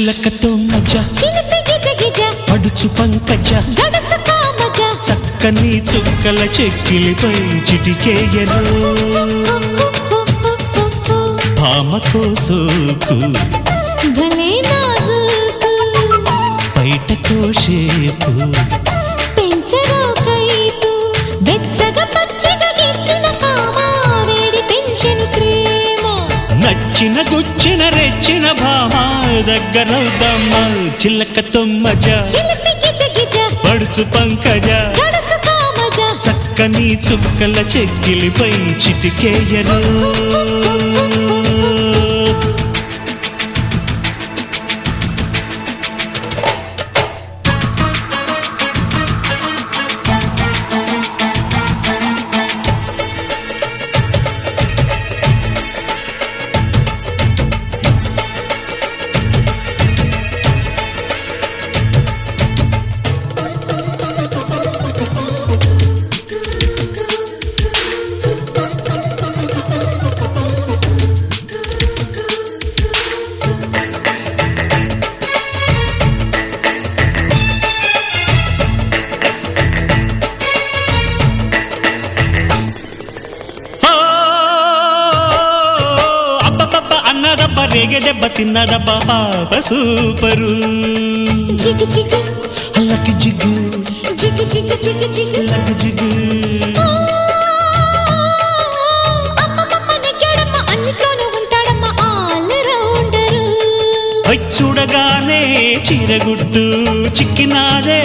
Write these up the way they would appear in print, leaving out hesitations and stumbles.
చిలకతో మజా చిలిపి గిజ గిజ పడుచు పంకజ గడసు కామజ చక్కని చుక్కల చెక్కిలిపై చిటికేయను భామకో సోకు భలే నాజూకు బయటకో షేపు పెంచరో కైపు వెచ్చగా పచ్చిగా గిచ్చిన కామ వేడి పెంచెను ప్రేమ నచ్చిన గుచ్చిన రెచ్చిన భామ దగ్గరవుదమ్మా చిలకతో మజా చిలిపి గిజ గిజ పడుచు పంకజ గడసు కామజ చక్కని చుక్కల చెక్కిలిపై చిటికేయను అన్నదబ్బ రేగె దెబ్బ తిన్నదబ్బ పాప సూపరు జిగి జిగి లకి జిగ్గు జిగి జిగి జిగి జిగి లకి జిగ్గు అమ్మమ్మ నెగ్గాడమ్మ అన్నిట్లోనూ ఉంటాడమ్మ ఆల్ రౌండరు చూడగానే చీరగుడ్డు చిక్కినాదే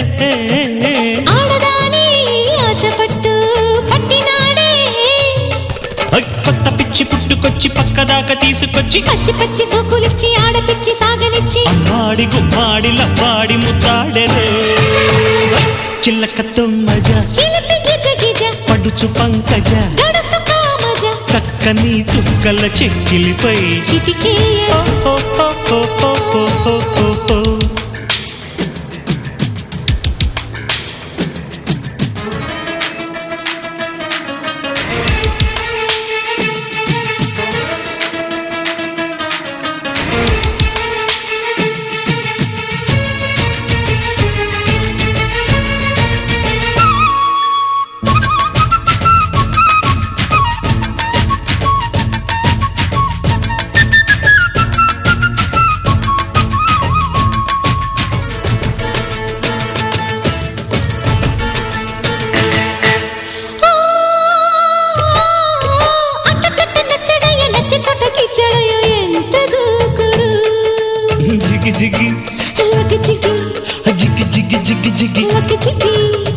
ఆడదాని ఆశపట్టు పట్టినాడే కొత్త పిచ్చి పుట్టుకొచ్చి పక్కదాకా తీసుకొచ్చి పచ్చి పచ్చి సోకులిచ్చి ఆడపిచ్చి సాగనిచ్చి అమ్మాడి గుమ్మాడి లవ్వాడి ముద్దాడెరే చిల్లకతో మజా చిలిపి గిజ గిజ పడుచు పంకజ గడసు కామజ చక్కని చుక్కల చెక్కిలిపై చిటికేయ ఓ ఓ ఓ ఓ ఓ ఓ ఓ. ఎంత దూకుడు జిగి జిగి లకి జిగి జిగి జిగి జిగి జిగి లకి జిగి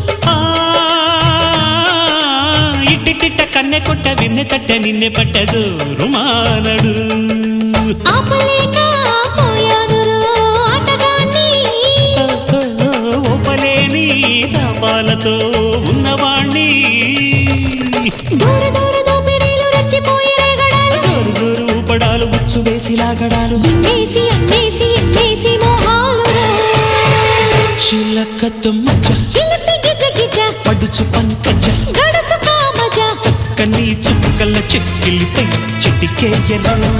ఇట్టిట్ట కన్నె కొట్ట వెన్నె తట్ట నిన్నె పట్ట జోరు మానడు ఆపలేక పోయాను రో ఆటగాన్ని ఓపలేని దాపాలతో ఉన్నవాణ్ణి దూర దూర దోపిడీలు రెచ్చిపోయి రేగడాలు జోరు జోరు ఊపడాలు ఉచ్చు వేసి లాగడాలు ఎన్నేసి అన్నేసి ఎన్నేసి మోహాలు రో చిలకతో మజా చిలిపి గిజ గిజ పడుచు పంకజ గడసు కామజ చక్కని చుక్కల చెక్కిలిపై చిటికేయను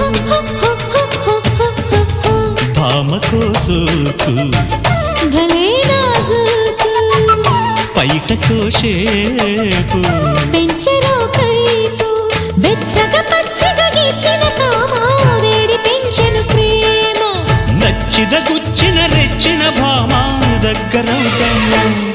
భామకో సోకు భలే నాజూకు బయటకో షేపు పెంచరో కైపు వెచ్చగా పచ్చిగా గిచ్చిన కామ వేడి పెంచెను ప్రేమ నచ్చిన గుచ్చిన రెచ్చిన భామ దగ్గరవుతాను